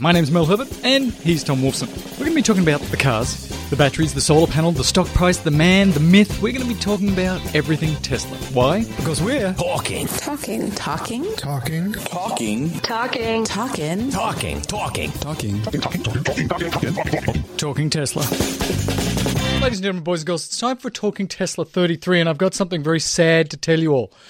My name's Mel Herbert, and he's Tom Wolfson. We're going to be talking about the cars, the batteries, the solar panel, the stock price, the man, the myth. We're going to be talking about everything Tesla. Why? Because we're Talking Tesla. Ladies and gentlemen, boys and girls, it's time for Talking Tesla 33, and I've got something very sad to tell you all.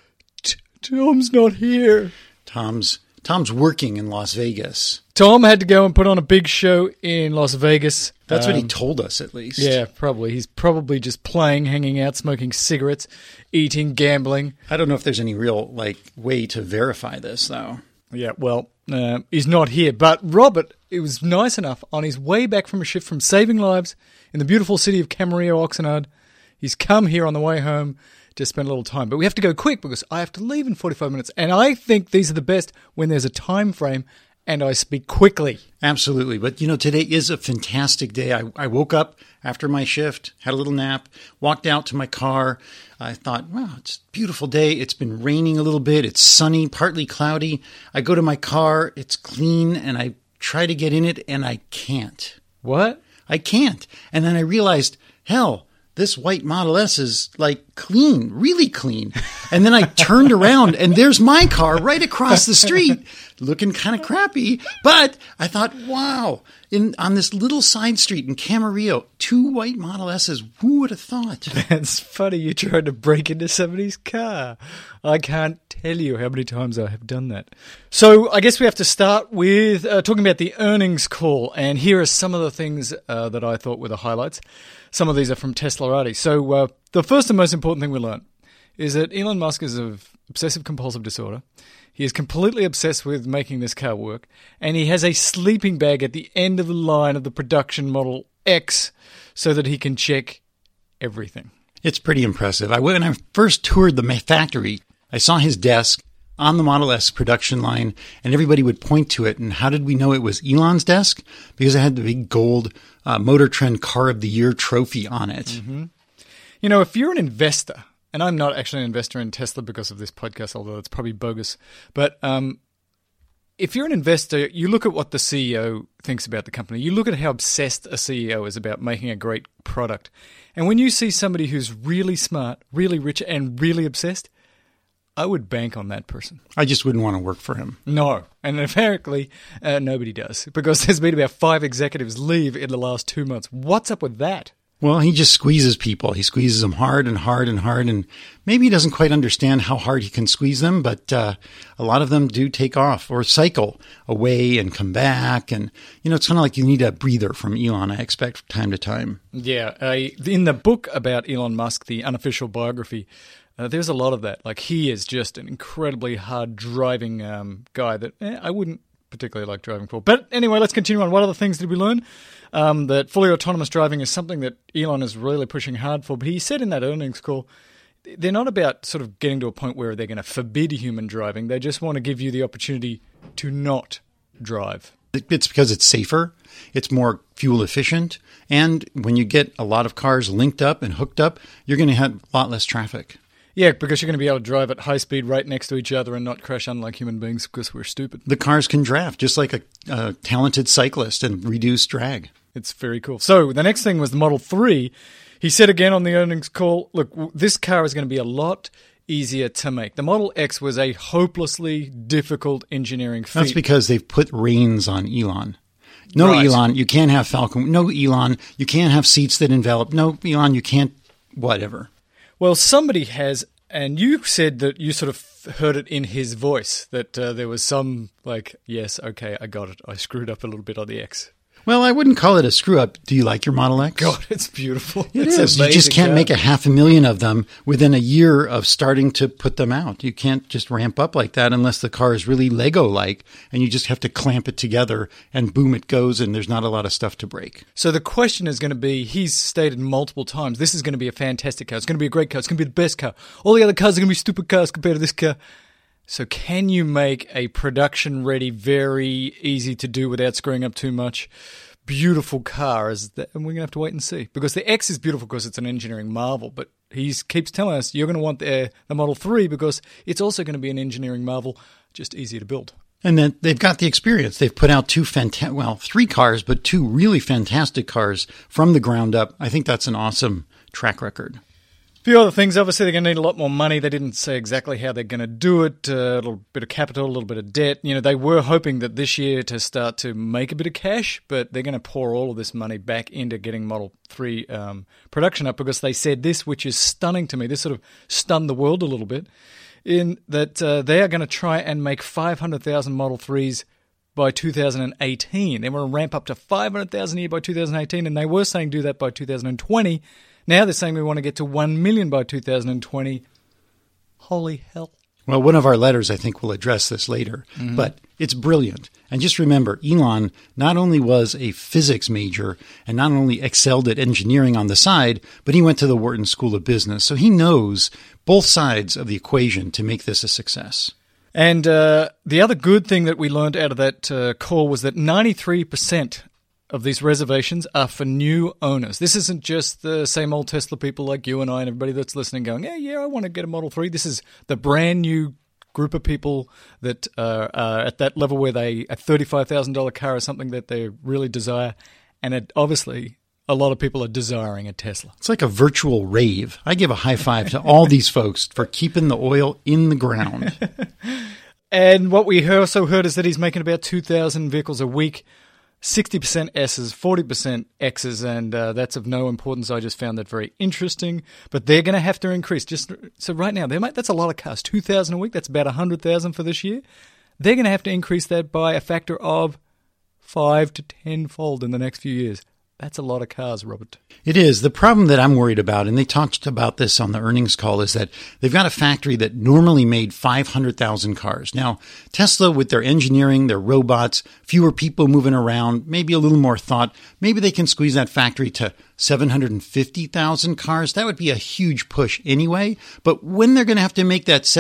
Tom's not here. Tom's working in Las Vegas. Tom had to go and put on a big show in Las Vegas. That's what he told us, at least. Yeah, probably. He's probably just playing, hanging out, smoking cigarettes, eating, gambling. I don't know if there's any real way to verify this, though. Yeah, well, he's not here. But Robert, it was nice enough, on his way back from a shift from saving lives in the beautiful city of Camarillo, Oxnard, he's come here on the way home to spend a little time. But we have to go quick because I have to leave in 45 minutes. And I think these are the best when there's a time frame and I speak quickly. Absolutely. But, today is a fantastic day. I woke up after my shift, had a little nap, walked out to my car. I thought, wow, it's a beautiful day. It's been raining a little bit. It's sunny, partly cloudy. I go to my car. It's clean. And I try to get in it and I can't. What? I can't. And then I realized, hell, this white Model S is clean, really clean. And then I turned around and there's my car right across the street looking kind of crappy. But I thought, wow, on this little side street in Camarillo, 2 white Model S's. Who would have thought? That's funny. You tried to break into somebody's car. I can't tell you how many times I have done that. So I guess we have to start with talking about the earnings call. And here are some of the things that I thought were the highlights. Some of these are from Teslarati. So the first and most important thing we learned is that Elon Musk is of obsessive-compulsive disorder. He is completely obsessed with making this car work. And he has a sleeping bag at the end of the line of the production Model X so that he can check everything. It's pretty impressive. When I first toured the factory, I saw his desk on the Model S production line, and everybody would point to it. And how did we know it was Elon's desk? Because it had the big gold Motor Trend Car of the Year trophy on it. Mm-hmm. If you're an investor, and I'm not actually an investor in Tesla because of this podcast, although it's probably bogus, but if you're an investor, you look at what the CEO thinks about the company. You look at how obsessed a CEO is about making a great product. And when you see somebody who's really smart, really rich, and really obsessed, I would bank on that person. I just wouldn't want to work for him. No. And apparently, nobody does. Because there's been about 5 executives leave in the last 2 months. What's up with that? Well, he just squeezes people. He squeezes them hard and hard and hard. And maybe he doesn't quite understand how hard he can squeeze them. But a lot of them do take off or cycle away and come back. And, it's kind of like you need a breather from Elon, I expect, from time to time. Yeah. In the book about Elon Musk, the unofficial biography, there's a lot of that. He is just an incredibly hard-driving guy that I wouldn't particularly like driving for. But anyway, let's continue on. What other things did we learn? That fully autonomous driving is something that Elon is really pushing hard for. But he said in that earnings call, they're not about sort of getting to a point where they're going to forbid human driving. They just want to give you the opportunity to not drive. It's because it's safer, it's more fuel efficient, and when you get a lot of cars linked up and hooked up, you're going to have a lot less traffic. Yeah, because you're going to be able to drive at high speed right next to each other and not crash unlike human beings because we're stupid. The cars can draft just like a talented cyclist and reduce drag. It's very cool. So the next thing was the Model 3. He said again on the earnings call, look, this car is going to be a lot easier to make. The Model X was a hopelessly difficult engineering feat. That's because they've put reins on Elon. No, right. Elon, you can't have Falcon. No, Elon, you can't have seats that envelop. No, Elon, you can't whatever. Well, somebody has, and you said that you sort of heard it in his voice, that there was some yes, okay, I got it. I screwed up a little bit on the X. Well, I wouldn't call it a screw-up. Do you like your Model X? God, it's beautiful. It's amazing. You just can't make 500,000 of them within a year of starting to put them out. You can't just ramp up like that unless the car is really Lego-like, and you just have to clamp it together, and boom, it goes, and there's not a lot of stuff to break. So the question is going to be, he's stated multiple times, this is going to be a fantastic car. It's going to be a great car. It's going to be the best car. All the other cars are going to be stupid cars compared to this car. So can you make a production-ready, very easy to do without screwing up too much, beautiful car? And we're going to have to wait and see. Because the X is beautiful because it's an engineering marvel, but he keeps telling us you're going to want the Model 3 because it's also going to be an engineering marvel, just easier to build. And then they've got the experience. They've put out three cars, but two really fantastic cars from the ground up. I think that's an awesome track record. A few other things. Obviously, they're going to need a lot more money. They didn't say exactly how they're going to do it. A little bit of capital, a little bit of debt. They were hoping that this year to start to make a bit of cash, but they're going to pour all of this money back into getting Model 3 production up, because they said this, which is stunning to me. This sort of stunned the world a little bit, in that they are going to try and make 500,000 Model 3s by 2018. They want to ramp up to 500,000 a year by 2018, and they were saying do that by 2020. Now they're saying we want to get to 1 million by 2020. Holy hell. Well, one of our letters, I think, will address this later, but it's brilliant. And just remember, Elon not only was a physics major and not only excelled at engineering on the side, but he went to the Wharton School of Business. So he knows both sides of the equation to make this a success. And the other good thing that we learned out of that call was that 93% of these reservations are for new owners. This isn't just the same old Tesla people like you and I and everybody that's listening going, yeah, I want to get a Model 3. This is the brand new group of people that are at that level where a $35,000 car is something that they really desire. And obviously, a lot of people are desiring a Tesla. It's like a virtual rave. I give a high five to all these folks for keeping the oil in the ground. And what we also heard is that he's making about 2,000 vehicles a week. 60% S's, 40% X's, and that's of no importance. I just found that very interesting. But they're going to have to increase. So right now, that's a lot of cars. 2,000 a week, that's about 100,000 for this year. They're going to have to increase that by a factor of 5 to 10-fold in the next few years. That's a lot of cars, Robert. It is. The problem that I'm worried about, and they talked about this on the earnings call, is that they've got a factory that normally made 500,000 cars. Now, Tesla, with their engineering, their robots, fewer people moving around, maybe a little more thought, maybe they can squeeze that factory to 750,000 cars. That would be a huge push anyway. But when they're going to have to make that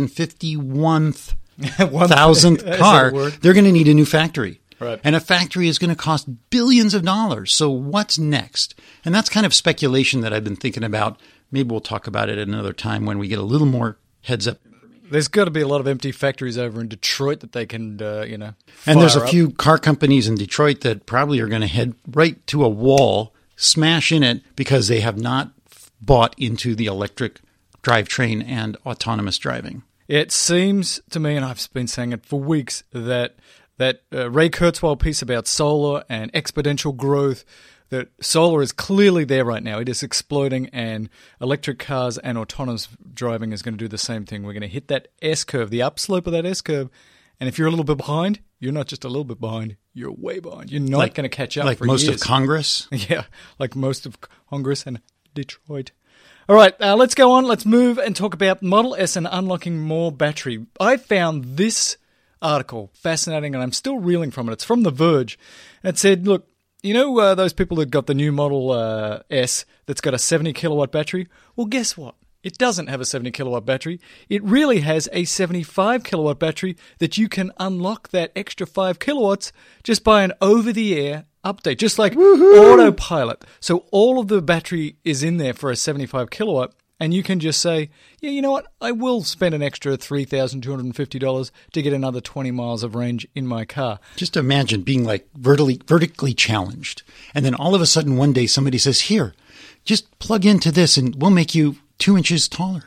751,000th car, they're going to need a new factory. Right. And a factory is going to cost billions of dollars. So what's next? And that's kind of speculation that I've been thinking about. Maybe we'll talk about it at another time when we get a little more heads up. There's got to be a lot of empty factories over in Detroit that they can, And there's a few car companies in Detroit that probably are going to head right to a wall, smash in it, because they have not bought into the electric drivetrain and autonomous driving. It seems to me, and I've been saying it for weeks, that Ray Kurzweil piece about solar and exponential growth, that solar is clearly there right now. It is exploding, and electric cars and autonomous driving is going to do the same thing. We're going to hit that S-curve, the upslope of that S-curve, and if you're a little bit behind, you're not just a little bit behind, you're way behind. You're not going to catch up for years. Like most of Congress? Yeah, like most of Congress and Detroit. All right, let's go on. Let's move and talk about Model S and unlocking more battery. I found this article fascinating, and I'm still reeling from it. It's from The Verge. And it said, look, those people that got the new Model S that's got a 70 kilowatt battery? Well, guess what? It doesn't have a 70 kilowatt battery. It really has a 75 kilowatt battery that you can unlock that extra 5 kilowatts just by an over-the-air update, just like autopilot. So all of the battery is in there for a 75 kilowatt. And you can just say, yeah, you know what? I will spend an extra $3,250 to get another 20 miles of range in my car. Just imagine being like vertically challenged. And then all of a sudden one day somebody says, here, just plug into this and we'll make you 2 inches taller.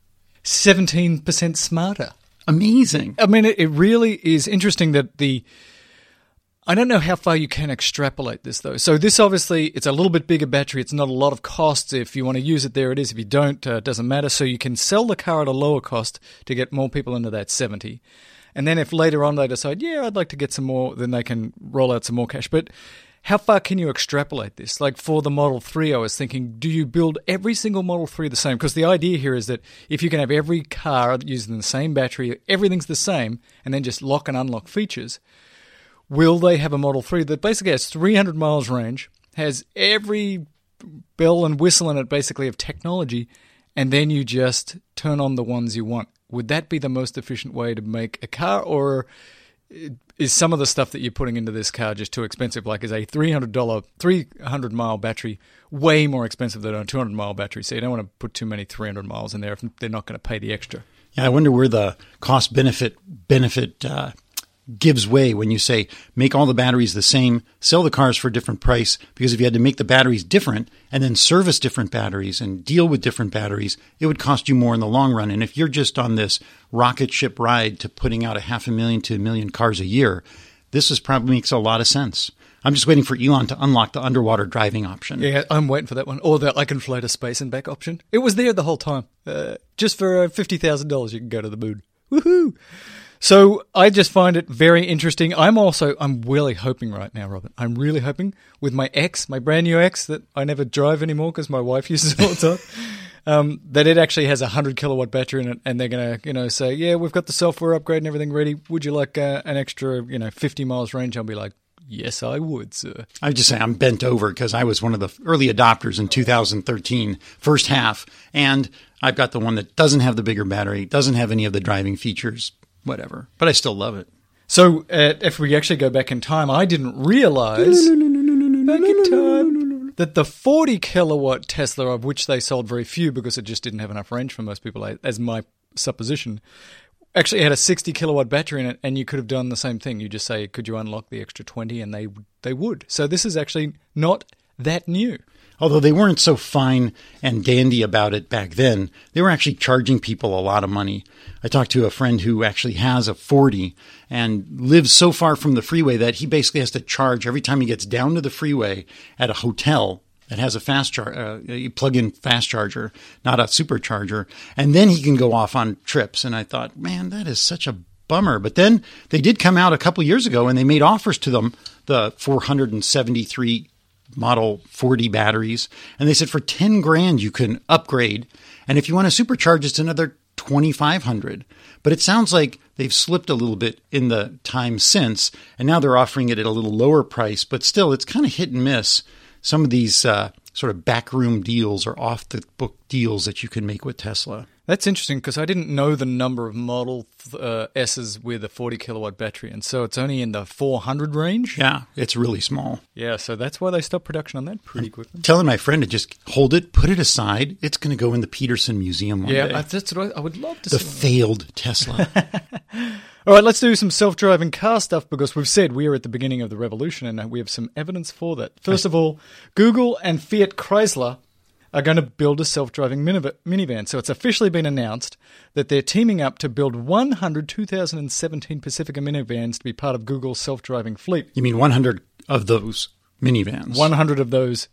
17% smarter. Amazing. I mean, it really is interesting that I don't know how far you can extrapolate this, though. So this obviously, it's a little bit bigger battery. It's not a lot of costs. If you want to use it, there it is. If you don't, it doesn't matter. So you can sell the car at a lower cost to get more people into that 70. And then if later on they decide, yeah, I'd like to get some more, then they can roll out some more cash. But how far can you extrapolate this? Like for the Model 3, I was thinking, do you build every single Model 3 the same? Because the idea here is that if you can have every car using the same battery, everything's the same, and then just lock and unlock features, will they have a Model 3 that basically has 300 miles range, has every bell and whistle in it basically of technology, and then you just turn on the ones you want? Would that be the most efficient way to make a car, or is some of the stuff that you're putting into this car just too expensive? Like, is a $300-mile battery way more expensive than a 200-mile battery? So you don't want to put too many 300 miles in there if they're not going to pay the extra. Yeah, I wonder where the cost-benefit gives way when you say, make all the batteries the same, sell the cars for a different price, because if you had to make the batteries different and then service different batteries and deal with different batteries, it would cost you more in the long run. And if you're just on this rocket ship ride to putting out 500,000 to 1 million cars a year, this probably makes a lot of sense. I'm just waiting for Elon to unlock the underwater driving option. Yeah, I'm waiting for that one. Or the I can float a space and back option. It was there the whole time. Just for $50,000, you can go to the moon. Woohoo! So I just find it very interesting. I'm really hoping right now, Robert. I'm really hoping with my X, my brand new X that I never drive anymore because my wife uses it all the time, that it actually has a 100 kilowatt battery in it, and they're going to, say, yeah, we've got the software upgrade and everything ready. Would you like an extra, 50 miles range? I'll be like, yes, I would, sir. I would just say I'm bent over because I was one of the early adopters in 2013, first half, and I've got the one that doesn't have the bigger battery, doesn't have any of the driving features, whatever. But I still love it. So if we actually go back in time, I didn't realize that the 40 kilowatt Tesla, of which they sold very few because it just didn't have enough range for most people, as my supposition, actually had a 60 kilowatt battery in it, and you could have done the same thing. You just say, could you unlock the extra 20, and they would. So this is actually not that new. Although they weren't so fine and dandy about it back then, they were actually charging people a lot of money. I talked to a friend who actually has a 40 and lives so far from the freeway that he basically has to charge every time he gets down to the freeway at a hotel that has a a plug-in fast charger, not a supercharger, and then he can go off on trips. And I thought, man, that is such a bummer. But then they did come out a couple years ago, and they made offers to them, the 473 Model 40 batteries, and they said for 10 grand you can upgrade, and if you want to supercharge, it's another 2,500. But it sounds like they've slipped a little bit in the time since, and now they're offering it at a little lower price. But still, it's kind of hit and miss. Some of these sort of backroom deals or off-the-book deals that you can make with Tesla. That's interesting because I didn't know the number of Model S's with a 40 kilowatt battery, and so it's only in the 400 range? Yeah, it's really small. Yeah, so that's why they stopped production on that pretty quickly. Telling my friend to just hold it, put it aside. It's going to go in the Peterson Museum one day. Yeah, that's what I would love to see. The failed Tesla. All right, let's do some self-driving car stuff because we've said we are at the beginning of the revolution and we have some evidence for that. First of all, Google and Fiat Chrysler are going to build a self-driving minivan. So it's officially been announced that they're teaming up to build 100 2017 Pacifica minivans to be part of Google's self-driving fleet. You mean 100 of those minivans? 100 of those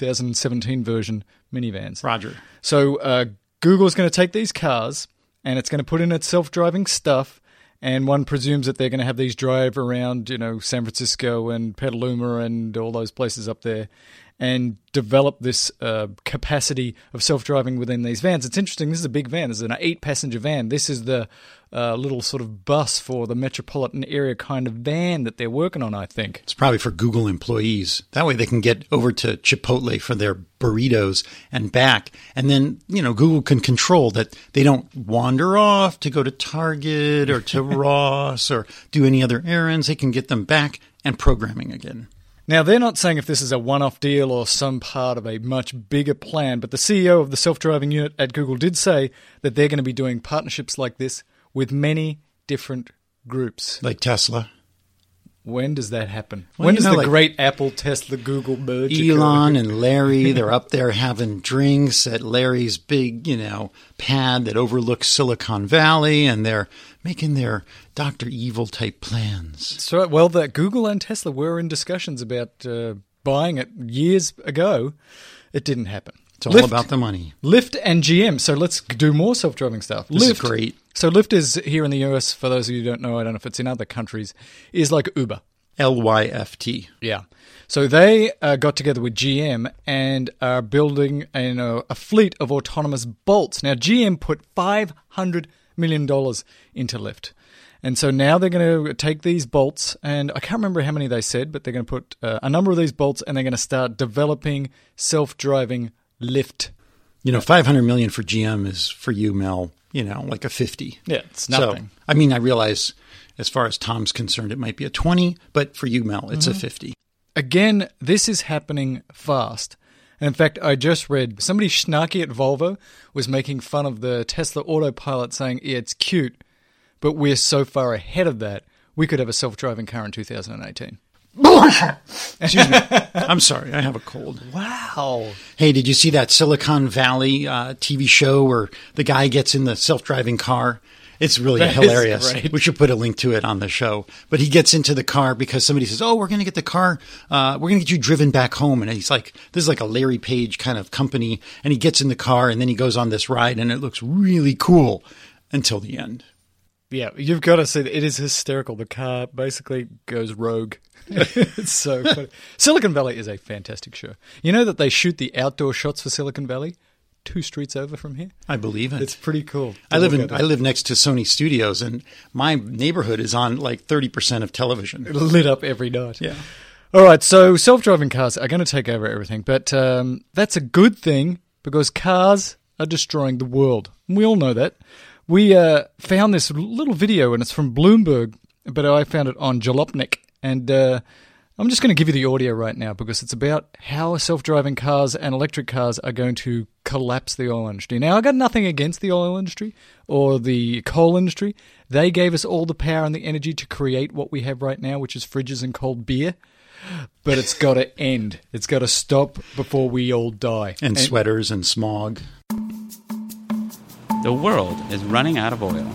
2017 version minivans. Roger. So Google's going to take these cars and it's going to put in its self-driving stuff. And one presumes that they're going to have these drive around, San Francisco and Petaluma and all those places up there and develop this capacity of self-driving within these vans. It's interesting. This is a big van. This is an 8-passenger van. This is the little sort of bus for the metropolitan area kind of van that they're working on, I think. It's probably for Google employees. That way they can get over to Chipotle for their burritos and back. And then, Google can control that they don't wander off to go to Target or to Ross or do any other errands. They can get them back and programming again. Now, they're not saying if this is a one-off deal or some part of a much bigger plan, but the CEO of the self-driving unit at Google did say that they're going to be doing partnerships like this with many different groups. Like Tesla. When does that happen? Well, when does the great Apple, Tesla, Google merge? Elon and Larry, they're up there having drinks at Larry's big, pad that overlooks Silicon Valley, and they're making their Dr. Evil type plans. So, well, that Google and Tesla were in discussions about buying it years ago. It didn't happen. It's all about the money. Lyft and GM. So let's do more self-driving stuff. This is great. So Lyft is here in the US, for those of you who don't know, I don't know if it's in other countries, is like Uber. LYFT. Yeah. So they got together with GM and are building a fleet of autonomous Bolts. Now, GM put $500 million into Lyft. And so now they're going to take these Bolts, and I can't remember how many they said, but they're going to put a number of these Bolts, and they're going to start developing self-driving Lyft. $500 million for GM is for you, Mel, like a 50. Yeah, it's nothing. So, I realize as far as Tom's concerned, it might be a 20, but for you, Mel, it's a 50. Again, this is happening fast. And in fact, I just read somebody snarky at Volvo was making fun of the Tesla Autopilot saying, yeah, it's cute, but we're so far ahead of that. we could have a self-driving car in 2018. Excuse me. I'm sorry. I have a cold. Wow. Hey, did you see that Silicon Valley TV show where the guy gets in the self-driving car? It's really hilarious. We should put a link to it on the show. But he gets into the car because somebody says, we're going to get the car. We're going to get you driven back home. And he's like, this is like a Larry Page kind of company. And he gets in the car and then he goes on this ride and it looks really cool until the end. Yeah, you've got to see that. It is hysterical. The car basically goes rogue. It's so funny. Silicon Valley is a fantastic show. You know that they shoot the outdoor shots for Silicon Valley 2 streets over from here? I believe it. It's pretty cool. I live next to Sony Studios, and my neighborhood is on like 30% of television. Lit up every night. Yeah. All right, so self-driving cars are going to take over everything, but that's a good thing because cars are destroying the world. We all know that. We found this little video, and it's from Bloomberg, but I found it on Jalopnik. And I'm just going to give you the audio right now because it's about how self-driving cars and electric cars are going to collapse the oil industry. Now, I got nothing against the oil industry or the coal industry. They gave us all the power and the energy to create what we have right now, which is fridges and cold beer. But it's got to end. It's got to stop before we all die. And sweaters and smog. The world is running out of oil.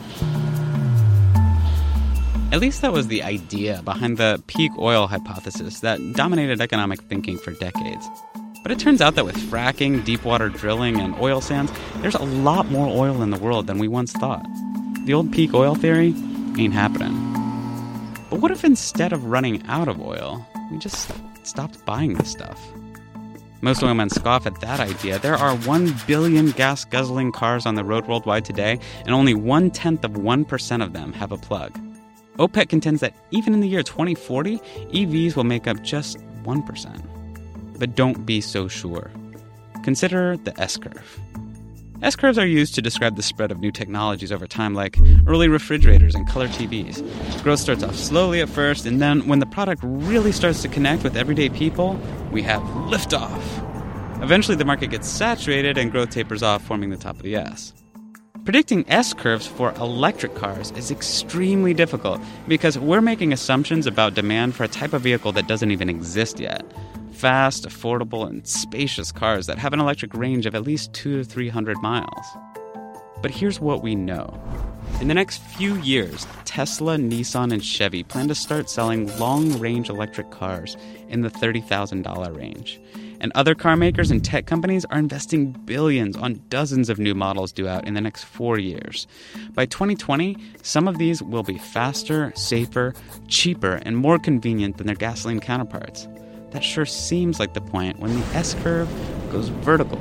At least that was the idea behind the peak oil hypothesis that dominated economic thinking for decades. But it turns out that with fracking, deep-water drilling, and oil sands, there's a lot more oil in the world than we once thought. The old peak oil theory ain't happening. But what if instead of running out of oil, we just stopped buying this stuff? Most oilmen scoff at that idea. There are 1 billion gas-guzzling cars on the road worldwide today, and only 0.1% of them have a plug. OPEC contends that even in the year 2040, EVs will make up just 1%. But don't be so sure. Consider the S-curve. S-curves are used to describe the spread of new technologies over time, like early refrigerators and color TVs. Growth starts off slowly at first, and then when the product really starts to connect with everyday people, we have liftoff. Eventually, the market gets saturated and growth tapers off, forming the top of the S. Predicting S-curves for electric cars is extremely difficult because we're making assumptions about demand for a type of vehicle that doesn't even exist yet. Fast, affordable, and spacious cars that have an electric range of at least 200 to 300 miles. But here's what we know. In the next few years, Tesla, Nissan, and Chevy plan to start selling long-range electric cars in the $30,000 range. And other car makers and tech companies are investing billions on dozens of new models due out in the next 4 years. By 2020, some of these will be faster, safer, cheaper, and more convenient than their gasoline counterparts. That sure seems like the point when the S-curve goes vertical.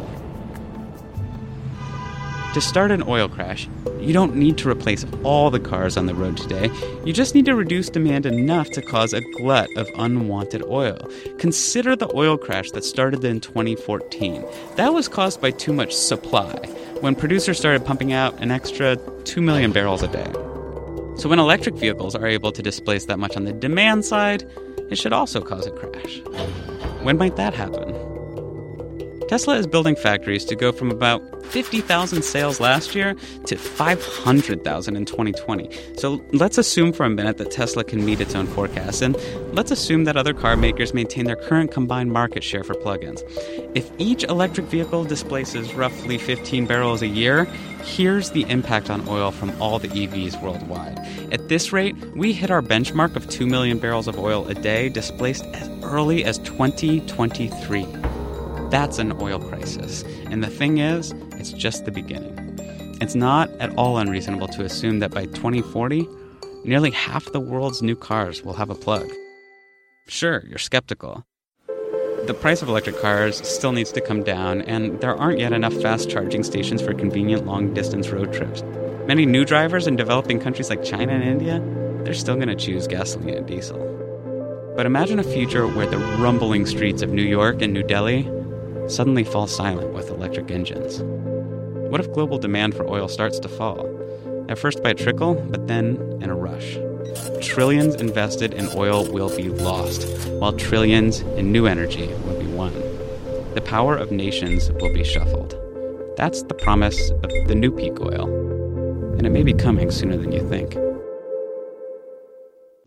To start an oil crash, you don't need to replace all the cars on the road today. You just need to reduce demand enough to cause a glut of unwanted oil. Consider the oil crash that started in 2014. That was caused by too much supply, when producers started pumping out an extra 2 million barrels a day. So when electric vehicles are able to displace that much on the demand side, it should also cause a crash. When might that happen? Tesla is building factories to go from about 50,000 sales last year to 500,000 in 2020. So let's assume for a minute that Tesla can meet its own forecasts, and let's assume that other car makers maintain their current combined market share for plug-ins. If each electric vehicle displaces roughly 15 barrels a year, here's the impact on oil from all the EVs worldwide. At this rate, we hit our benchmark of 2 million barrels of oil a day displaced as early as 2023. That's an oil crisis. And the thing is, it's just the beginning. It's not at all unreasonable to assume that by 2040, nearly half the world's new cars will have a plug. Sure, you're skeptical. The price of electric cars still needs to come down, and there aren't yet enough fast charging stations for convenient long-distance road trips. Many new drivers in developing countries like China and India, they're still going to choose gasoline and diesel. But imagine a future where the rumbling streets of New York and New Delhi suddenly fall silent with electric engines. What if global demand for oil starts to fall? At first by a trickle, but then in a rush. Trillions invested in oil will be lost, while trillions in new energy will be won. The power of nations will be shuffled. That's the promise of the new peak oil. And it may be coming sooner than you think.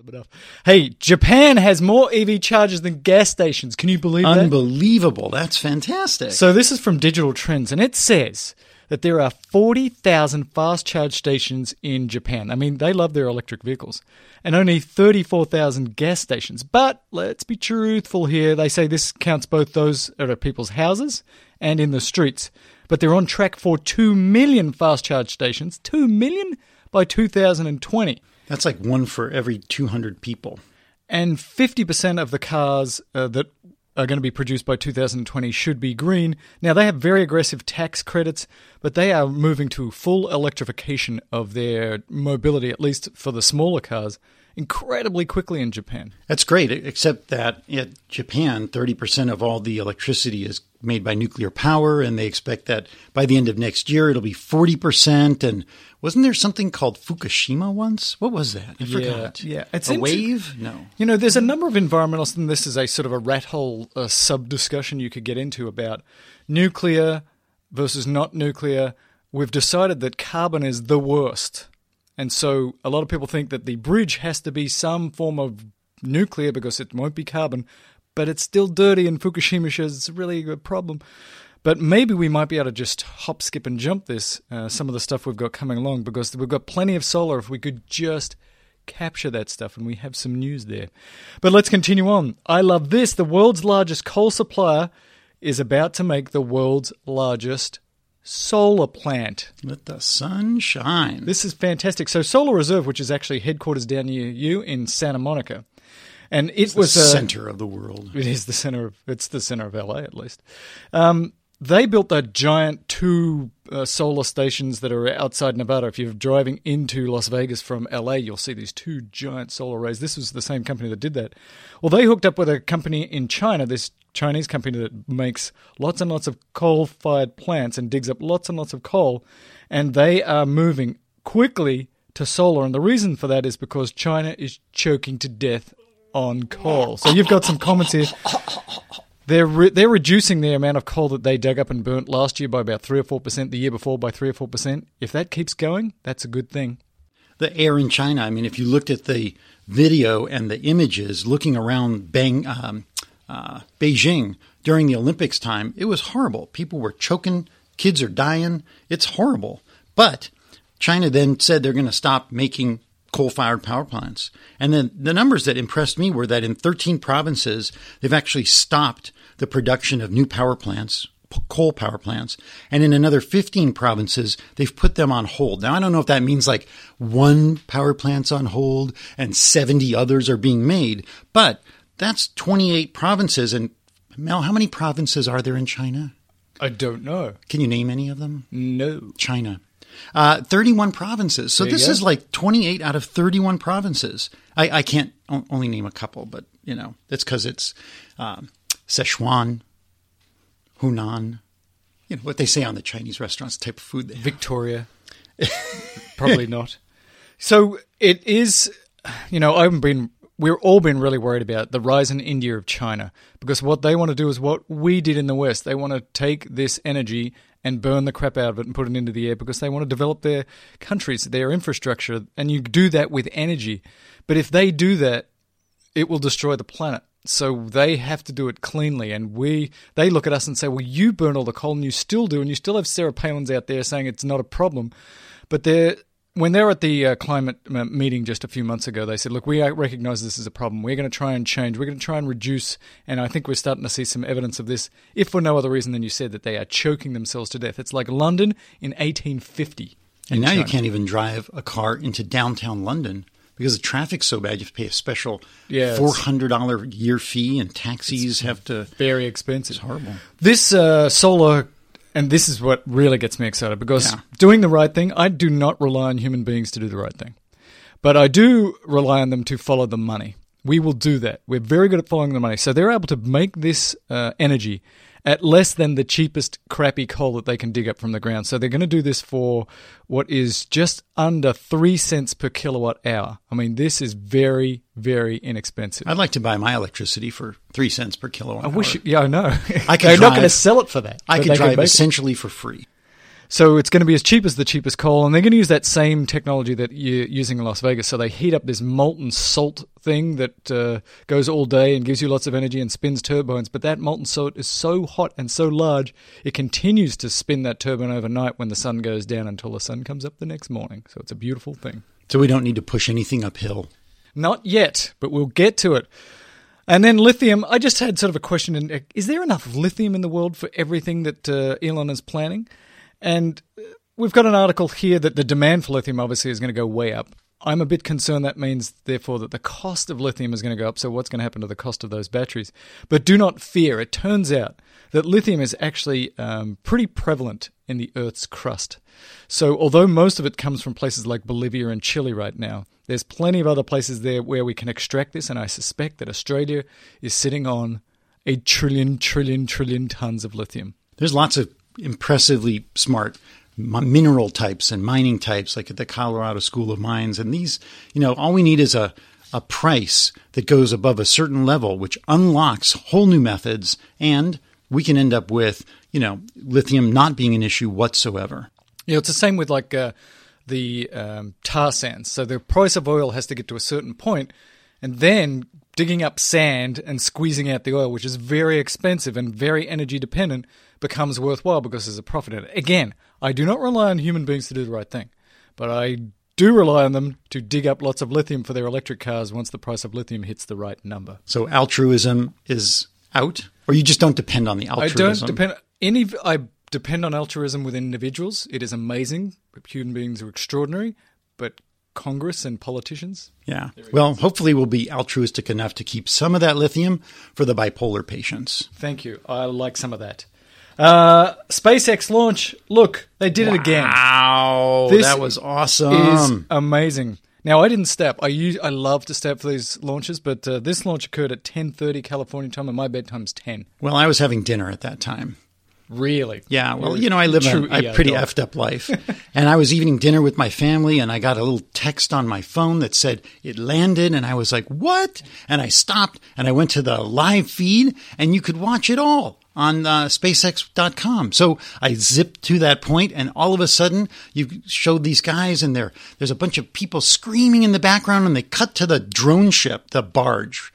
enough. Hey, Japan has more EV chargers than gas stations. Can you believe that? Unbelievable. That's fantastic. So this is from Digital Trends, and it says that there are 40,000 fast charge stations in Japan. I mean, they love their electric vehicles. And only 34,000 gas stations. But let's be truthful here. They say this counts both those at people's houses and in the streets. But they're on track for 2 million fast charge stations. 2 million by 2020. That's like one for every 200 people. And 50% of the cars that are going to be produced by 2020 should be green. Now, they have very aggressive tax credits, but they are moving to full electrification of their mobility, at least for the smaller cars, incredibly quickly in Japan. That's great, except that in Japan, 30% of all the electricity is made by nuclear power, and they expect that by the end of next year it'll be 40%. And wasn't there something called Fukushima once? What was that? I forgot. Yeah. It's a wave? No. You know, there's a number of environmentalists, and this is a sort of a rat hole sub-discussion you could get into about nuclear versus not nuclear. We've decided that carbon is the worst. And so a lot of people think that the bridge has to be some form of nuclear because it won't be carbon, but it's still dirty, and Fukushima shows it's really a problem. But maybe we might be able to just hop, skip, and jump this, some of the stuff we've got coming along, because we've got plenty of solar if we could just capture that stuff, and we have some news there. But let's continue on. I love this. The world's largest coal supplier is about to make the world's largest solar plant. Let the sun shine. This is fantastic. So Solar Reserve, which is actually headquarters down near you in Santa Monica, and it was the center of the world. It is the center of. It's the center of LA, at least. They built that giant 2 solar stations that are outside Nevada. If you're driving into Las Vegas from LA, you'll see these 2 giant solar arrays. This was the same company that did that. Well, they hooked up with a company in China, this Chinese company that makes lots and lots of coal-fired plants and digs up lots and lots of coal, and they are moving quickly to solar. And the reason for that is because China is choking to death on coal. So you've got some comments here. They're reducing the amount of coal that they dug up and burnt last year by about 3 or 4%, the year before by 3 or 4%. If that keeps going, that's a good thing. The air in China, I mean, if you looked at the video and the images looking around Beijing during the Olympics time, it was horrible. People were choking, kids are dying. It's horrible. But China then said they're going to stop making coal-fired power plants. And then the numbers that impressed me were that in 13 provinces, they've actually stopped the production of new power plants, coal power plants. And in another 15 provinces, they've put them on hold. Now, I don't know if that means like 1 power plant's on hold and 70 others are being made, but that's 28 provinces. And Mel, how many provinces are there in China? I don't know. Can you name any of them? No. China. 31 provinces. So this is like 28 out of 31 provinces. I can't only name a couple, but, you know, that's because it's Sichuan, Hunan, you know, what they say on the Chinese restaurants, the type of food they have. Victoria. Probably not. So it is, you know, we've all been really worried about the rise in India of China, because what they want to do is what we did in the West. They want to take this energy and burn the crap out of it and put it into the air because they want to develop their countries, their infrastructure, and you do that with energy. But if they do that, it will destroy the planet. So they have to do it cleanly, and they look at us and say, well, you burn all the coal, and you still do, and you still have Sarah Palin's out there saying it's not a problem. But when they were at the climate meeting just a few months ago, they said, look, we recognize this is a problem. We're going to try and change. We're going to try and reduce. And I think we're starting to see some evidence of this, if for no other reason than you said, that they are choking themselves to death. It's like London in 1850. And now you can't even drive a car into downtown London because the traffic's so bad. You have to pay a special $400 a year fee, and taxis have to... Very expensive. It's horrible. This solar... And this is what really gets me excited, because doing the right thing, I do not rely on human beings to do the right thing. But I do rely on them to follow the money. We will do that. We're very good at following the money. So they're able to make this energy at less than the cheapest crappy coal that they can dig up from the ground. So they're going to do this for what is just under 3 cents per kilowatt hour. I mean, this is very, very inexpensive. I'd like to buy my electricity for 3 cents per kilowatt hour. I know. They're not going to sell it for that. I could drive essentially for free. So it's going to be as cheap as the cheapest coal, and they're going to use that same technology that you're using in Las Vegas. So they heat up this molten salt thing that goes all day and gives you lots of energy and spins turbines. But that molten salt is so hot and so large, it continues to spin that turbine overnight when the sun goes down until the sun comes up the next morning. So it's a beautiful thing. So we don't need to push anything uphill. Not yet, but we'll get to it. And then lithium, I just had sort of a question. Is there enough lithium in the world for everything that Elon is planning? And we've got an article here that the demand for lithium obviously is going to go way up. I'm a bit concerned that means, therefore, that the cost of lithium is going to go up. So what's going to happen to the cost of those batteries? But do not fear. It turns out that lithium is actually pretty prevalent in the Earth's crust. So although most of it comes from places like Bolivia and Chile right now, there's plenty of other places there where we can extract this, and I suspect that Australia is sitting on a trillion tons of lithium. There's lots of impressively smart mineral types and mining types like at the Colorado School of Mines. And these, all we need is a price that goes above a certain level, which unlocks whole new methods, and we can end up with, lithium not being an issue whatsoever. It's the same with like the tar sands. So the price of oil has to get to a certain point, and then digging up sand and squeezing out the oil, which is very expensive and very energy dependent, becomes worthwhile because there's a profit in it. Again, I do not rely on human beings to do the right thing, but I do rely on them to dig up lots of lithium for their electric cars once the price of lithium hits the right number. So altruism is out, or you just don't depend on the altruism? I depend on altruism with individuals. It is amazing. Human beings are extraordinary, but Congress and politicians? Yeah. Well, hopefully we'll be altruistic enough to keep some of that lithium for the bipolar patients. Thank you. I like some of that. SpaceX launch. Look, they did it again. Wow. That was awesome. Is amazing. Now, I didn't step. I love to step for these launches, but this launch occurred at 10:30 California time, and my bedtime's 10. Well, I was having dinner at that time. Really? Yeah. Well, I live a pretty effed up life. And I was eating dinner with my family, and I got a little text on my phone that said it landed, and I was like, what? And I stopped, and I went to the live feed, and you could watch it all on SpaceX.com. So I zipped to that point, and all of a sudden, you showed these guys, and there's a bunch of people screaming in the background, and they cut to the drone ship, the barge.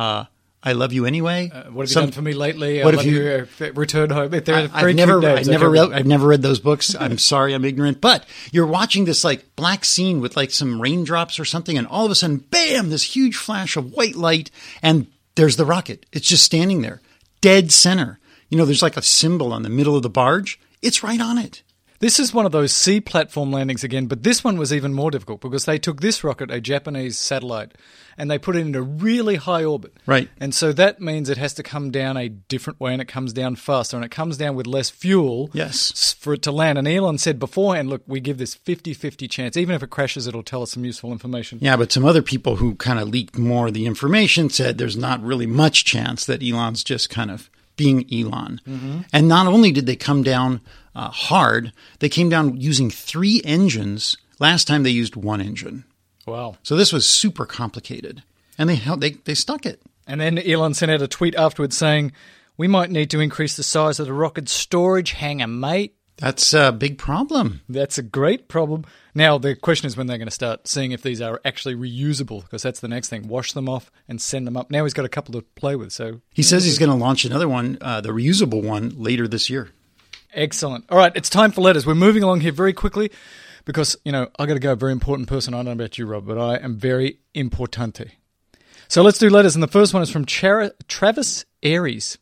I love you anyway. What have you done for me lately? What have you return home? I've never read those books. I'm sorry, I'm ignorant. But you're watching this like black scene with like some raindrops or something, and all of a sudden, bam! This huge flash of white light, and there's the rocket. It's just standing there, dead center. There's like a symbol on the middle of the barge. It's right on it. This is one of those sea platform landings again, but this one was even more difficult because they took this rocket, a Japanese satellite, and they put it into really high orbit. Right. And so that means it has to come down a different way, and it comes down faster, and it comes down with less fuel for it to land. And Elon said beforehand, look, we give this 50-50 chance. Even if it crashes, it'll tell us some useful information. Yeah, but some other people who kind of leaked more of the information said there's not really much chance that Elon's just kind of being Elon. Mm-hmm. And not only did they come down hard, they came down using 3 engines. Last time they used 1 engine. Wow. So this was super complicated. And they stuck it. And then Elon sent out a tweet afterwards saying, we might need to increase the size of the rocket storage hangar, mate. That's a big problem. That's a great problem. Now, the question is when they're going to start seeing if these are actually reusable, because that's the next thing. Wash them off and send them up. Now he's got a couple to play with. So he says he's going to launch another one, the reusable one, later this year. Excellent. All right, it's time for letters. We're moving along here very quickly because, I got to go. A very important person. I don't know about you, Rob, but I am very importante. So let's do letters. And the first one is from Travis Ayres.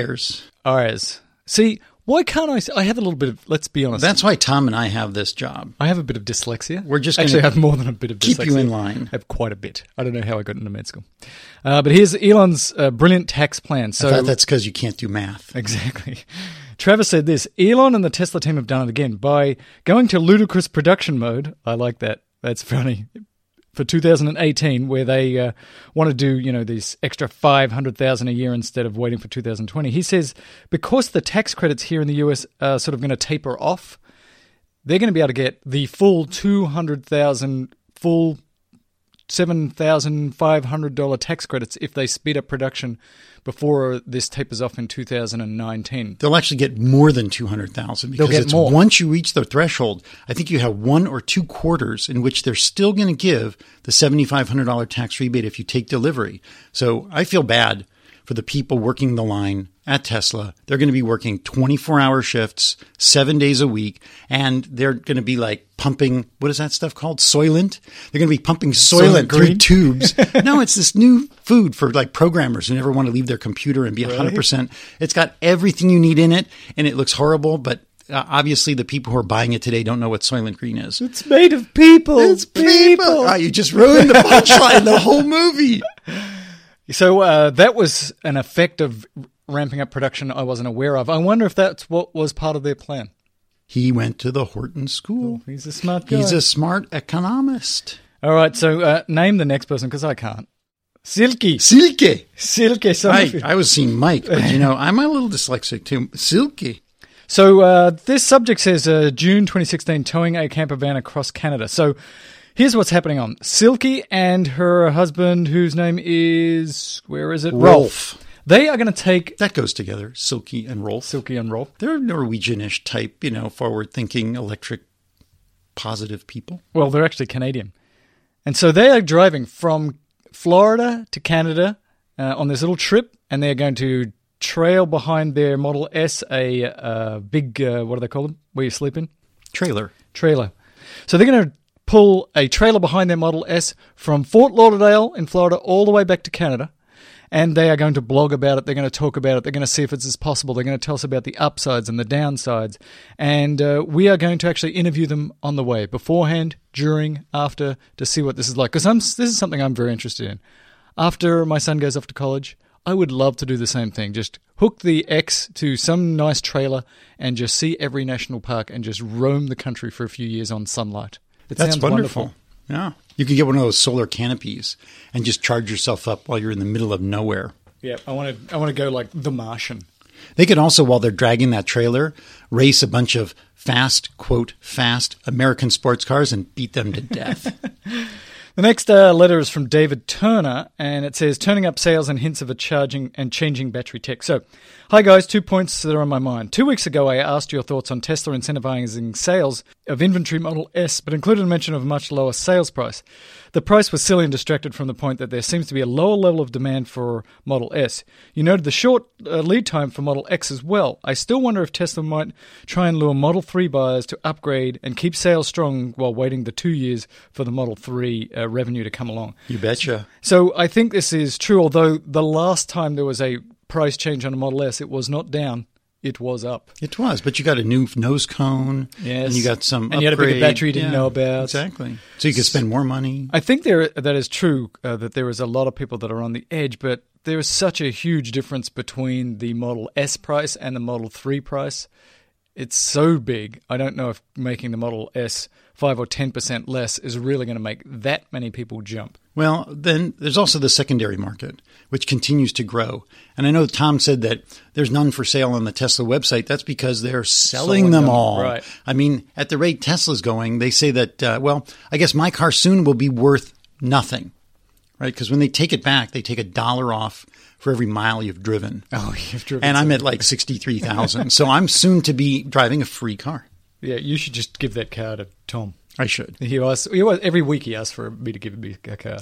Ayres. See, why can't I have a little bit of, let's be honest. That's why Tom and I have this job. I have a bit of dyslexia. We're just actually have more than a bit of dyslexia. Keep you in line. I have quite a bit. I don't know how I got into med school. But here's Elon's brilliant tax plan. So I thought that's because you can't do math. Exactly. Travis said this, Elon and the Tesla team have done it again by going to ludicrous production mode. I like that. That's funny. For 2018, where they want to do, these extra $500,000 a year instead of waiting for 2020. He says because the tax credits here in the US are sort of going to taper off, they're going to be able to get the full $200,000 full $7,500 tax credits if they speed up production before this tapers off in 2019. They'll actually get more than 200,000 because get it's more. Once you reach the threshold, I think you have 1 or 2 quarters in which they're still going to give the $7,500 tax rebate if you take delivery. So I feel bad for the people working the line at Tesla. They're going to be working 24-hour shifts, 7 days a week, and they're going to be like pumping, what is that stuff called? Soylent? They're going to be pumping Soylent through Green? tubes. No, it's this new food for like programmers who never want to leave their computer and be 100%. It's got everything you need in it, and it looks horrible, but obviously the people who are buying it today don't know what Soylent Green is. It's made of people. It's people. Oh, you just ruined the punchline, the whole movie. So that was an effect of ramping up production I wasn't aware of. I wonder if that's what was part of their plan. He went to the Horton School. He's a smart guy. He's a smart economist. All right, so name the next person because I can't. Silky. Silke. Silky. I was seeing Mike, but I'm a little dyslexic too. Silke. So this subject says June 2016, towing a camper van across Canada. So here's what's happening on. Silky and her husband, whose name is, where is it? Rolf. They are going to take... That goes together, Silky and Rolf. Silky and Rolf. They're Norwegian-ish type, forward-thinking, electric, positive people. Well, they're actually Canadian. And so they are driving from Florida to Canada on this little trip, and they're going to trail behind their Model S a big, what do they call them? Where you sleep in? Trailer. So they're going to pull a trailer behind their Model S from Fort Lauderdale in Florida all the way back to Canada. And they are going to blog about it. They're going to talk about it. They're going to see if it's possible. They're going to tell us about the upsides and the downsides. And we are going to actually interview them on the way, beforehand, during, after, to see what this is like. Because this is something I'm very interested in. After my son goes off to college, I would love to do the same thing. Just hook the X to some nice trailer and just see every national park and just roam the country for a few years on sunlight. That's sounds wonderful. Wonderful. Yeah. You could get one of those solar canopies and just charge yourself up while you're in the middle of nowhere. Yeah, I want to go like The Martian. They could also, while they're dragging that trailer, race a bunch of fast American sports cars and beat them to death. The next letter is from David Turner, and it says, turning up sales and hints of a charging and changing battery tech. So, hi guys, 2 points that are on my mind. 2 weeks ago, I asked your thoughts on Tesla incentivizing sales of inventory Model S, but included a mention of a much lower sales price. The price was silly and distracted from the point that there seems to be a lower level of demand for Model S. You noted the short lead time for Model X as well. I still wonder if Tesla might try and lure Model 3 buyers to upgrade and keep sales strong while waiting the 2 years for the Model 3 revenue to come along. You betcha. So I think this is true, although the last time there was a price change on a Model S, it was not down. It was up. It was, but you got a new nose cone. Yes. And you got some and you had a bigger battery you didn't know about. Exactly. So you could spend more money. I think that is true, that there is a lot of people that are on the edge, but there is such a huge difference between the Model S price and the Model 3 price. It's so big. I don't know if making the Model S 5 or 10% less is really going to make that many people jump. Well, then there's also the secondary market, which continues to grow. And I know Tom said that there's none for sale on the Tesla website. That's because they're selling them all. Right. I mean, at the rate Tesla's going, they say that, I guess my car soon will be worth nothing, right? Because when they take it back, they take $1 off for every mile you've driven. Oh, you've driven. And I'm at like 63,000. So I'm soon to be driving a free car. Yeah, you should just give that car to Tom. I should. Every week he asks for me to give me a car.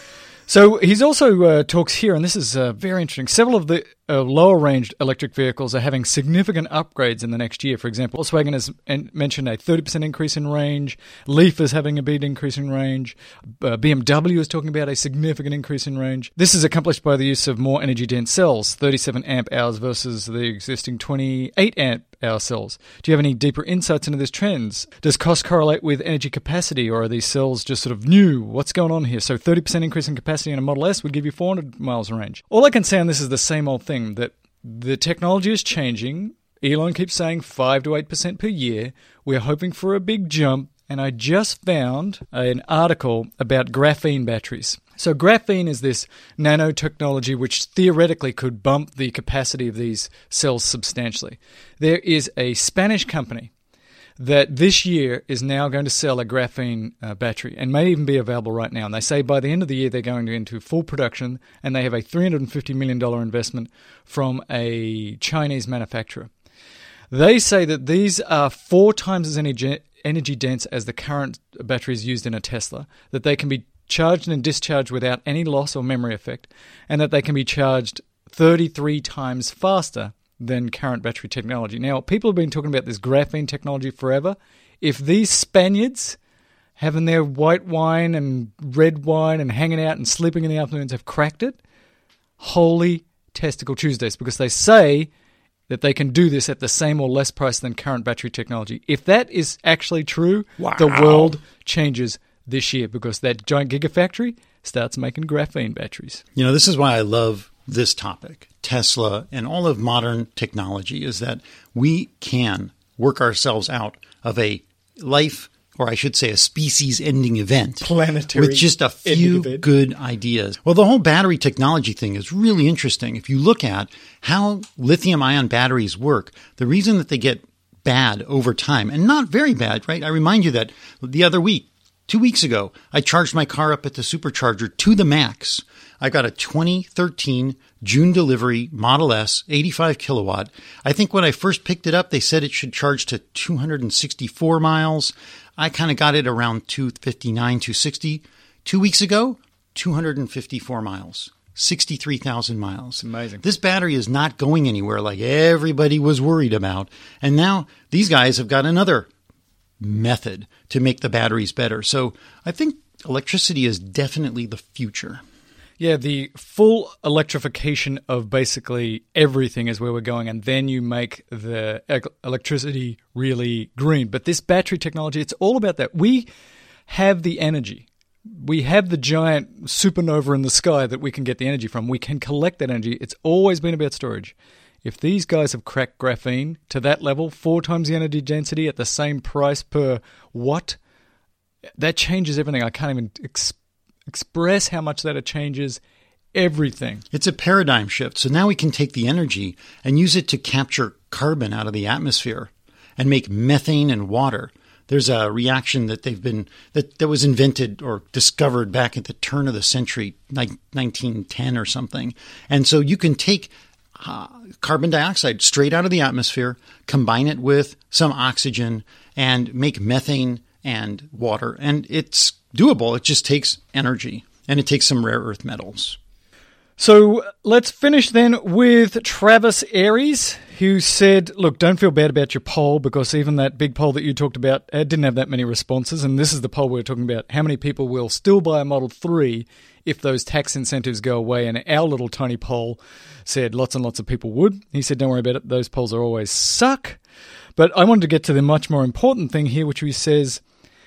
So he's also talks here, and this is very interesting. Several of the lower-ranged electric vehicles are having significant upgrades in the next year. For example, Volkswagen has mentioned a 30% increase in range. Leaf is having a big increase in range. BMW is talking about a significant increase in range. This is accomplished by the use of more energy-dense cells, 37 amp-hours versus the existing 28 amp-hour cells. Do you have any deeper insights into these trends? Does cost correlate with energy capacity, or are these cells just sort of new? What's going on here? So 30% increase in capacity in a Model S would give you 400 miles of range. All I can say on this is the same old thing, that the technology is changing. Elon keeps saying 5 to 8% per year. We're hoping for a big jump. And I just found an article about graphene batteries. So graphene is this nanotechnology which theoretically could bump the capacity of these cells substantially. There is a Spanish company that this year is now going to sell a graphene battery and may even be available right now. And they say by the end of the year they're going into full production, and they have a $350 million investment from a Chinese manufacturer. They say that these are 4 times as energy dense as the current batteries used in a Tesla, that they can be charged and discharged without any loss or memory effect, and that they can be charged 33 times faster than current battery technology. Now, people have been talking about this graphene technology forever. If these Spaniards having their white wine and red wine and hanging out and sleeping in the afternoons have cracked it, holy testicle Tuesdays, because they say that they can do this at the same or less price than current battery technology. If that is actually true, the world changes this year, because that giant gigafactory starts making graphene batteries. You know, this is why I love this topic, Tesla and all of modern technology, is that we can work ourselves out of a life, or I should say a species-ending event. Planetary with just a few good ideas. Well, the whole battery technology thing is really interesting. If you look at how lithium-ion batteries work, the reason that they get bad over time, and not very bad, right? I remind you that the other week, 2 weeks ago, I charged my car up at the supercharger to the max. I got a 2013 June delivery Model S, 85 kilowatt. I think when I first picked it up, they said it should charge to 264 miles. I kind of got it around 259, 260. 2 weeks ago, 254 miles, 63,000 miles. Amazing. This battery is not going anywhere like everybody was worried about. And now these guys have got another method to make the batteries better. So I think electricity is definitely the future. Yeah, the full electrification of basically everything is where we're going, and then you make the electricity really green. But this battery technology, it's all about that. We have the energy. We have the giant supernova in the sky that we can get the energy from. We can collect that energy. It's always been about storage. If these guys have cracked graphene to that level, 4 times the energy density at the same price per watt, that changes everything. I can't even express how much that it changes everything. It's a paradigm shift. So now we can take the energy and use it to capture carbon out of the atmosphere and make methane and water. There's a reaction that that was invented or discovered back at the turn of the century, like 1910 or something. And so you can take carbon dioxide straight out of the atmosphere, combine it with some oxygen, and make methane and water. And it's doable. It just takes energy, and it takes some rare earth metals. So let's finish then with Travis Aries, who said, look, don't feel bad about your poll, because even that big poll that you talked about didn't have that many responses. And this is the poll we're talking about. How many people will still buy a Model 3 if those tax incentives go away? And our little tiny poll said lots and lots of people would. He said, don't worry about it. Those polls are always suck. But I wanted to get to the much more important thing here, which he says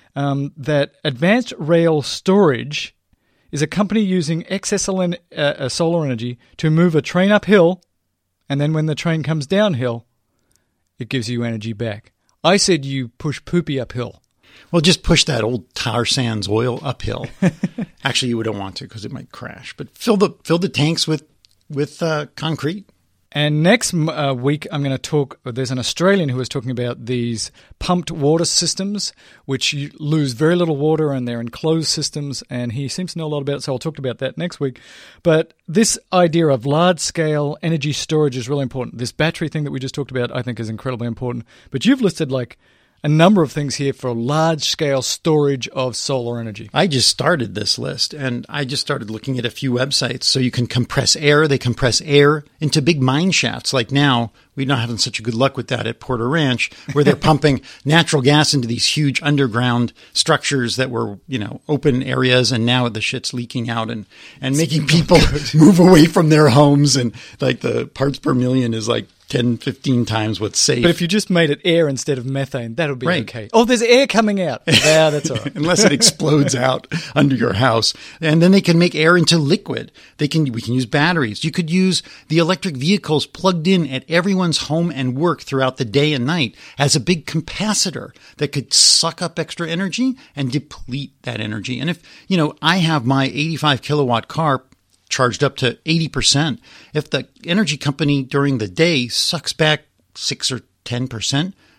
that Advanced Rail Storage is a company using excess solar energy to move a train uphill, and then when the train comes downhill, it gives you energy back. I said you push poopy uphill. Well, just push that old tar sands oil uphill. Actually, you wouldn't want to, because it might crash. But fill the tanks with concrete. And next week, I'm going to talk. There's an Australian who was talking about these pumped water systems, which you lose very little water, and they're enclosed systems. And he seems to know a lot about it, so I'll talk about that next week. But this idea of large-scale energy storage is really important. This battery thing that we just talked about, I think, is incredibly important. But you've listed like a number of things here for large-scale storage of solar energy. I just started this list, and I just started looking at a few websites. So you can compress air. They compress air into big mine shafts. Like now, we're not having such a good luck with that at Porter Ranch, where they're pumping natural gas into these huge underground structures that were, open areas, and now the shit's leaking out and making people move away from their homes. And like the parts per million is like 10, 15 times what's safe. But if you just made it air instead of methane, that would be right. Okay. Oh, there's air coming out. Yeah, that's all right. Unless it explodes out under your house. And then they can make air into liquid. We can use batteries. You could use the electric vehicles plugged in at everyone's home and work throughout the day and night as a big capacitor that could suck up extra energy and deplete that energy. And if, I have my 85 kilowatt car charged up to 80%. If the energy company during the day sucks back 6 or 10%,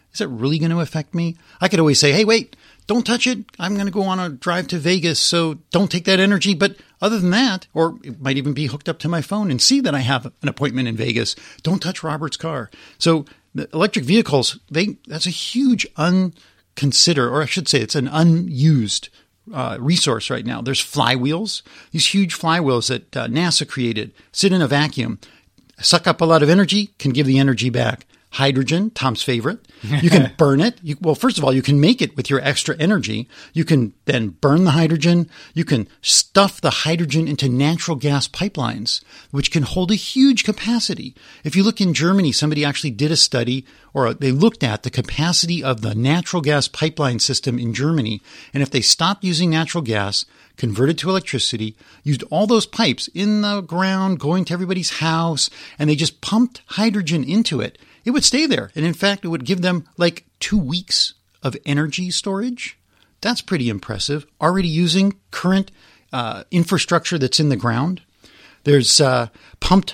is it really going to affect me? I could always say, hey, wait, don't touch it. I'm going to go on a drive to Vegas, so don't take that energy. But other than that, or it might even be hooked up to my phone and see that I have an appointment in Vegas. Don't touch Robert's car. So the electric vehicles, that's a huge unconsidered, or I should say it's an unused resource right now. There's flywheels, these huge flywheels that NASA created, sit in a vacuum, suck up a lot of energy, can give the energy back. Hydrogen, Tom's favorite. You can burn it. Well, first of all, you can make it with your extra energy. You can then burn the hydrogen. You can stuff the hydrogen into natural gas pipelines, which can hold a huge capacity. If you look in Germany, somebody actually did a study, or they looked at the capacity of the natural gas pipeline system in Germany. And if they stopped using natural gas, converted to electricity, used all those pipes in the ground, going to everybody's house, and they just pumped hydrogen into it, it would stay there. And in fact, it would give them like 2 weeks of energy storage. That's pretty impressive. Already using current infrastructure that's in the ground. There's pumped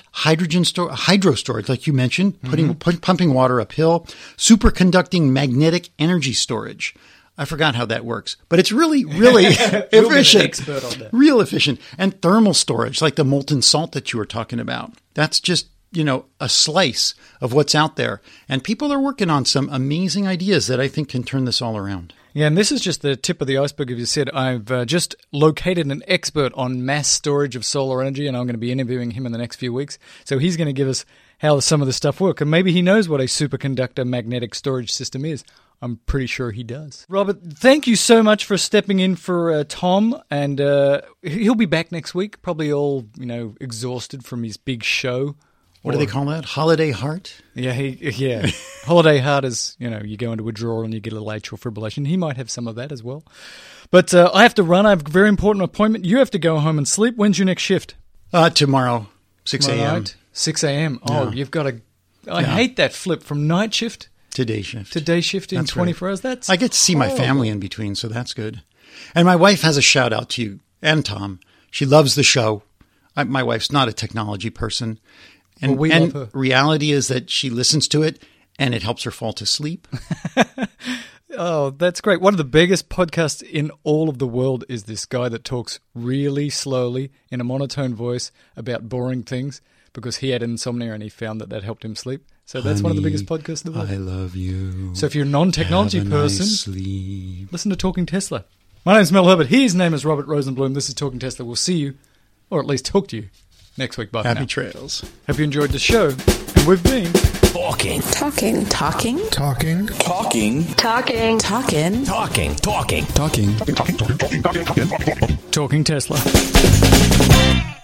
hydro storage, like you mentioned, pumping water uphill. Superconducting magnetic energy storage. I forgot how that works, but it's really, really efficient. Expert on that. Real efficient. And thermal storage, like the molten salt that you were talking about. That's just, a slice of what's out there. And people are working on some amazing ideas that I think can turn this all around. Yeah, and this is just the tip of the iceberg. As you said, I've just located an expert on mass storage of solar energy, and I'm going to be interviewing him in the next few weeks. So he's going to give us how some of the stuff works. And maybe he knows what a superconductor magnetic storage system is. I'm pretty sure he does. Robert, thank you so much for stepping in for Tom. And he'll be back next week, probably all, exhausted from his big show. What do they call that? Holiday heart? Yeah. Holiday heart is, you go into withdrawal and you get a little atrial fibrillation. He might have some of that as well. But I have to run. I have a very important appointment. You have to go home and sleep. When's your next shift? Tomorrow, 6 a.m. Right. 6 a.m. Oh, you've got to... I hate that flip from night shift to day shift. To day shift in 24 hours. That's I get to see my family in between, so that's good. And my wife has a shout out to you and Tom. She loves the show. My wife's not a technology person. And, we love her. Reality is that she listens to it and it helps her fall to sleep. Oh, that's great. One of the biggest podcasts in all of the world is this guy that talks really slowly in a monotone voice about boring things because he had insomnia and he found that helped him sleep. So that's one of the biggest podcasts in the world. I love you. So if you're a non-technology person, nice sleep. Listen to Talking Tesla. My name's Mel Herbert. His name is Robert Rosenblum. This is Talking Tesla. We'll see you, or at least talk to you, next week. Bye for now. Happy trails. Hope you enjoyed the show. And we've been... Talking. Talking Tesla.